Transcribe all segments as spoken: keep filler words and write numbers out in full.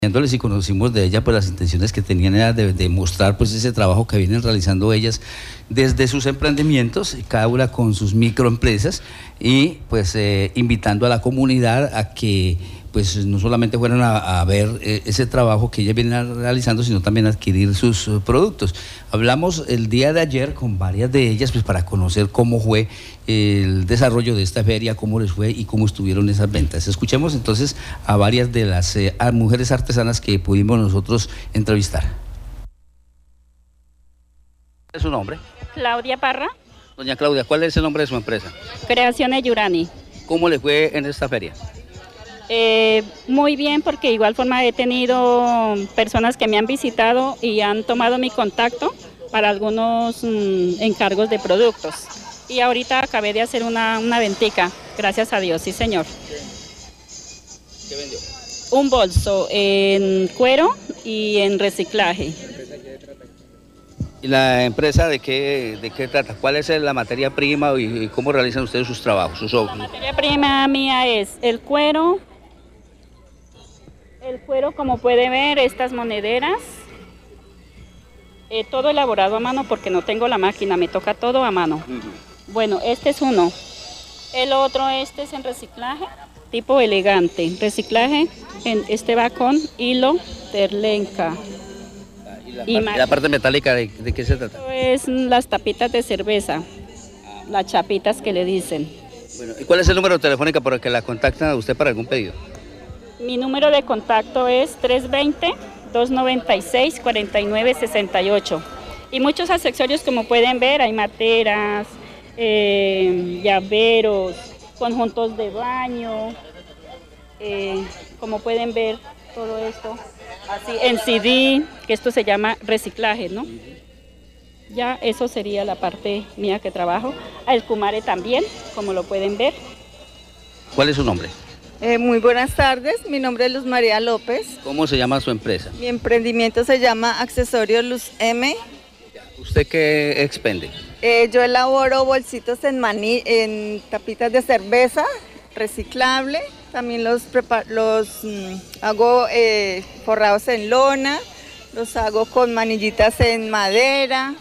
Y conocimos de ella, pues las intenciones que tenían era de, de mostrar pues ese trabajo que vienen realizando ellas desde sus emprendimientos, cada una con sus microempresas, y pues eh, invitando a la comunidad a que pues no solamente fueran a, a ver eh, ese trabajo que ellas vienen realizando, sino también a adquirir sus uh, productos. Hablamos el día de ayer con varias de ellas pues para conocer cómo fue el desarrollo de esta feria, cómo les fue y cómo estuvieron esas ventas. Escuchemos entonces a varias de las eh, mujeres artesanas que pudimos nosotros entrevistar. ¿Cuál es su nombre? Claudia Parra. Doña Claudia, ¿cuál es el nombre de su empresa? Creaciones Yurani. ¿Cómo le fue en esta feria? Eh, muy bien, porque de igual forma he tenido personas que me han visitado y han tomado mi contacto para algunos mmm, encargos de productos. Y ahorita acabé de hacer una, una ventica, gracias a Dios, sí señor. ¿Qué vendió? Un bolso en cuero y en reciclaje. ¿Y la empresa de qué, de qué trata? ¿Cuál es la materia prima y cómo realizan ustedes sus trabajos, sus obras? La materia prima mía es el cuero, el cuero como puede ver, estas monederas, eh, todo elaborado a mano porque no tengo la máquina, me toca todo a mano. Uh-huh. Bueno, este es uno. El otro, este es en reciclaje, tipo elegante. Reciclaje, en, este va con hilo terlenca. ¿Y la, y parte, la parte metálica de, de qué se trata? Es las tapitas de cerveza, las chapitas que le dicen. Bueno, ¿y cuál es el número telefónico por el que la contactan a usted para algún pedido? Mi número de contacto es tres dos cero, dos nueve seis, cuatro nueve seis ocho. Y muchos accesorios, como pueden ver, hay materas, eh, llaveros, conjuntos de baño, eh, como pueden ver, todo esto, así en C D, que esto se llama reciclaje, ¿no? Ya eso sería la parte mía que trabajo. El kumare también, como lo pueden ver. ¿Cuál es su nombre? Eh, muy buenas tardes, mi nombre es Luz María López. ¿Cómo se llama su empresa? Mi emprendimiento se llama Accesorios Luz M. ¿Usted qué expende? Eh, yo elaboro bolsitos en, maní, en tapitas de cerveza, reciclable. También los, los mmm, hago eh, forrados en lona, los hago con manillitas en madera,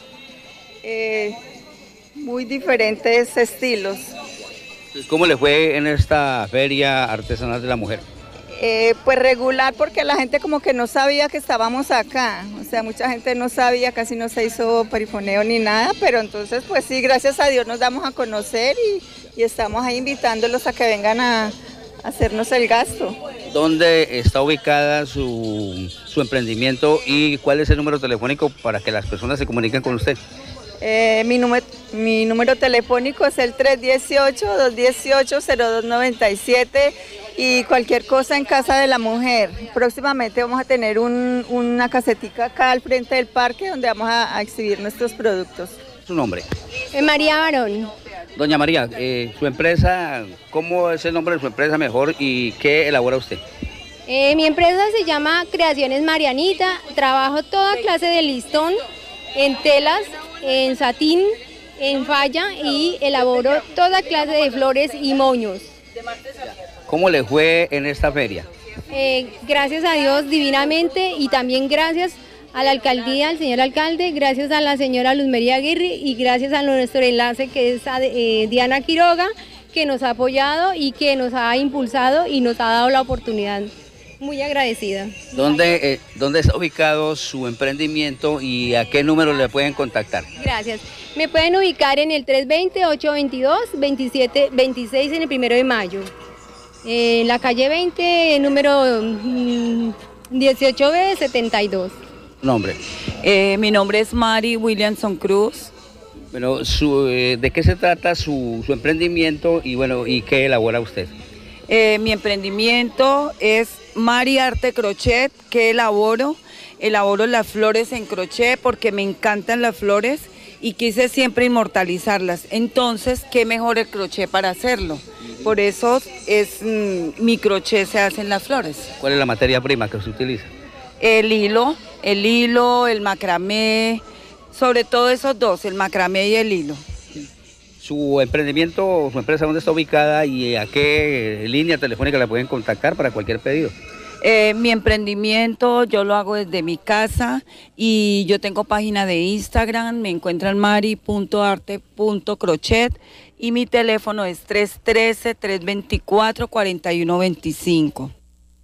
eh, muy diferentes estilos. ¿Cómo le fue en esta feria artesanal de la mujer? Eh, pues regular, porque la gente como que no sabía que estábamos acá, o sea, mucha gente no sabía, casi no se hizo perifoneo ni nada, pero entonces pues sí, gracias a Dios nos damos a conocer y, y estamos ahí invitándolos a que vengan a, a hacernos el gasto. ¿Dónde está ubicada su, su emprendimiento y cuál es el número telefónico para que las personas se comuniquen con usted? Eh, mi, número, mi número telefónico es el tres uno ocho, dos uno ocho, cero dos nueve siete y cualquier cosa en Casa de la Mujer. Próximamente vamos a tener un, una casetica acá al frente del parque donde vamos a, a exhibir nuestros productos. ¿Su nombre? Eh, María Barón. Doña María, eh, su empresa, ¿cómo es el nombre de su empresa mejor y qué elabora usted? Eh, mi empresa se llama Creaciones Marianita, trabajo toda clase de listón en telas, en satín, en falla y elaboro toda clase de flores y moños. ¿Cómo le fue en esta feria? Eh, gracias a Dios divinamente y también gracias a la alcaldía, al señor alcalde, gracias a la señora Luz María Aguirre y gracias a nuestro enlace que es eh, Diana Quiroga, que nos ha apoyado y que nos ha impulsado y nos ha dado la oportunidad. Muy agradecida. ¿Dónde, eh, ¿Dónde está ubicado su emprendimiento y a qué número le pueden contactar? Gracias. Me pueden ubicar en el tres dos cero, ocho dos dos, veintisiete veintiséis en el primero de mayo. En la calle veinte, número mmm, dieciocho B setenta y dos. ¿Nombre? Eh, mi nombre es Mari Williamson Cruz. Bueno, su, eh, ¿de qué se trata su, su emprendimiento y, bueno, y qué elabora usted? Eh, mi emprendimiento es Mari Arte Crochet, que elaboro. Elaboro las flores en crochet porque me encantan las flores y quise siempre inmortalizarlas. Entonces, ¿qué mejor el crochet para hacerlo? Por eso es, mmm, mi crochet se hace en las flores. ¿Cuál es la materia prima que se utiliza? El hilo, el hilo, el macramé, sobre todo esos dos, el macramé y el hilo. Su emprendimiento, su empresa, ¿dónde está ubicada y a qué línea telefónica la pueden contactar para cualquier pedido? Eh, mi emprendimiento yo lo hago desde mi casa y yo tengo página de Instagram, me encuentran mari punto arte punto crochet y mi teléfono es tres uno tres, tres dos cuatro, cuatro uno dos cinco.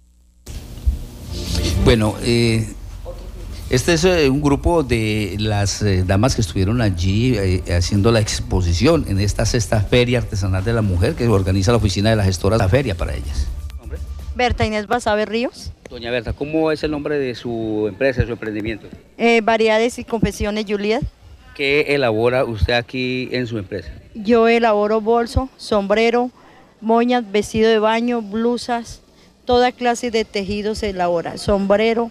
Bueno, eh, este es eh, un grupo de las eh, damas que estuvieron allí eh, haciendo la exposición en esta sexta Feria Artesanal de la Mujer que organiza la oficina de las gestoras, la feria para ellas. ¿Nombre? Berta Inés Basabe Ríos. Doña Berta, ¿cómo es el nombre de su empresa, de su emprendimiento? Eh, variedades y confecciones Juliet. ¿Qué elabora usted aquí en su empresa? Yo elaboro bolso, sombrero, moñas, vestido de baño, blusas, toda clase de tejidos se elabora. Sombrero,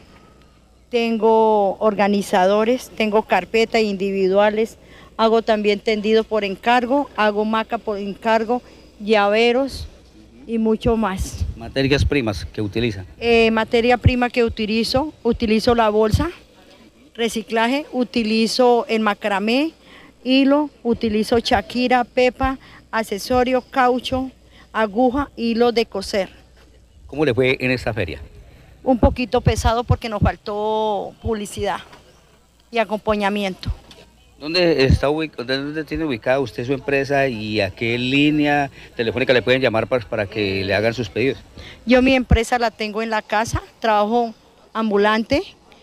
tengo organizadores, tengo carpetas individuales, hago también tendido por encargo, hago maca por encargo, llaveros y mucho más. ¿Materias primas que utiliza? Eh, materia prima que utilizo, utilizo la bolsa, reciclaje, utilizo el macramé, hilo, utilizo chaquira, pepa, accesorio, caucho, aguja, hilo de coser. ¿Cómo le fue en esta feria? Un poquito pesado porque nos faltó publicidad y acompañamiento. ¿Dónde está ubicado, dónde tiene ubicada usted su empresa y a qué línea telefónica le pueden llamar para, para que le hagan sus pedidos? Yo mi empresa la tengo en la casa, trabajo ambulante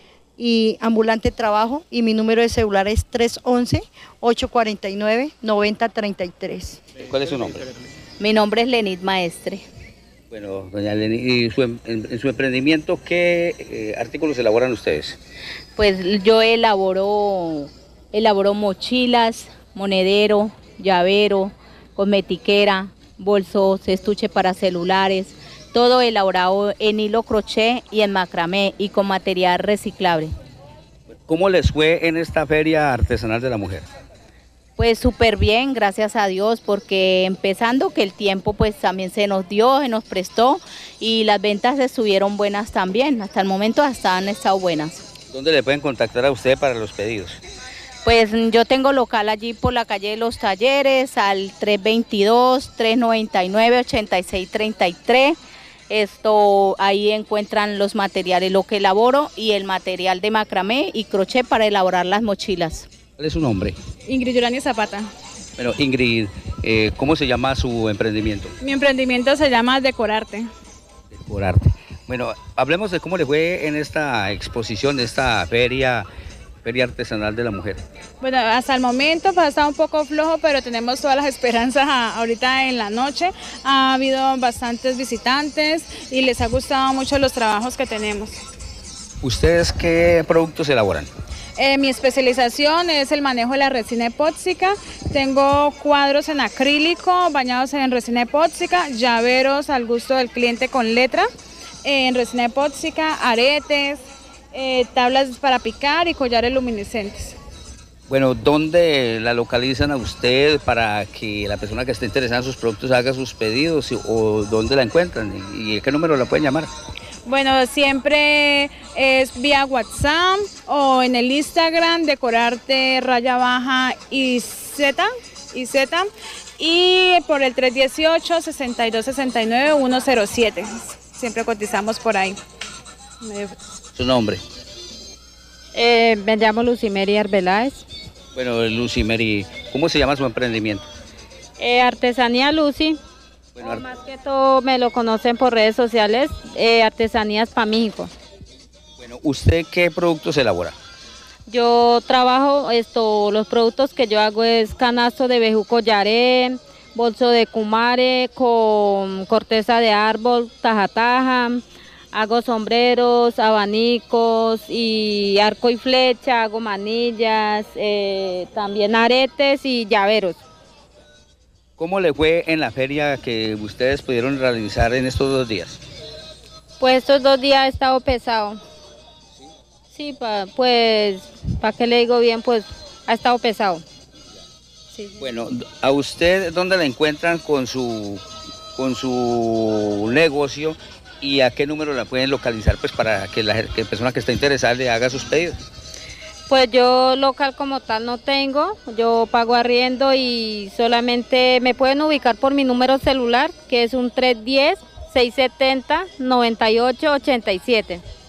y ambulante trabajo y mi número de celular es tres once, ocho cuatro nueve, nueve cero tres tres. ¿Cuál es su nombre? Mi nombre es Lenit Maestre. Bueno, doña Leni, ¿y su, en, en su emprendimiento qué eh, artículos elaboran ustedes? Pues yo elaboro, elaboro mochilas, monedero, llavero, cosmetiquera, bolsos, estuche para celulares, todo elaborado en hilo crochet y en macramé y con material reciclable. ¿Cómo les fue en esta Feria Artesanal de la Mujer? Pues súper bien, gracias a Dios, porque empezando que el tiempo pues también se nos dio, se nos prestó y las ventas estuvieron buenas también, hasta el momento hasta han estado buenas. ¿Dónde le pueden contactar a usted para los pedidos? Pues yo tengo local allí por la calle de los Talleres al tres dos dos, tres nueve nueve, ocho seis tres tres. Esto, ahí encuentran los materiales, lo que elaboro y el material de macramé y crochet para elaborar las mochilas. ¿Cuál es su nombre? Ingrid Yurani Zapata. Bueno, Ingrid, eh, ¿cómo se llama su emprendimiento? Mi emprendimiento se llama Decorarte. Decorarte. Bueno, hablemos de cómo le fue en esta exposición, esta feria, feria artesanal de la mujer. Bueno, hasta el momento pues, ha estado un poco flojo, pero tenemos todas las esperanzas a, ahorita en la noche. Ha habido bastantes visitantes y les ha gustado mucho los trabajos que tenemos. ¿Ustedes qué productos elaboran? Eh, mi especialización es el manejo de la resina epóxica. Tengo cuadros en acrílico bañados en resina epóxica, llaveros al gusto del cliente con letra eh, en resina epóxica, aretes, eh, tablas para picar y collares luminiscentes. Bueno, ¿dónde la localizan a usted para que la persona que esté interesada en sus productos haga sus pedidos o dónde la encuentran y, y qué número la pueden llamar? Bueno, siempre es vía WhatsApp o en el Instagram, Decorarte raya baja y Z, y Z, y por el tres dieciocho, sesenta y dos sesenta y nueve, ciento siete. Siempre cotizamos por ahí. ¿Su nombre? Eh, me llamo Lucimeri Arbeláez. Bueno, Lucimeri, ¿cómo se llama su emprendimiento? Eh, Artesanía Lucy. Bueno, o más que todo me lo conocen por redes sociales, eh, Artesanías para México. Bueno, ¿usted qué productos elabora? Yo trabajo, esto, los productos que yo hago es canasto de bejuco yaré, bolso de kumare con corteza de árbol, taja taja, hago sombreros, abanicos y arco y flecha, hago manillas, eh, también aretes y llaveros. ¿Cómo le fue en la feria que ustedes pudieron realizar en estos dos días? Pues estos dos días ha estado pesado. Sí, pa, pues, ¿para qué le digo bien? Pues ha estado pesado. Sí, sí. Bueno, ¿a usted dónde la encuentran con su, con su negocio y a qué número la pueden localizar pues para que la, que la persona que está interesada le haga sus pedidos? Pues yo local como tal no tengo, yo pago arriendo y solamente me pueden ubicar por mi número celular, que es un tres uno cero, seiscientos setenta, noventa y ocho, ochenta y siete.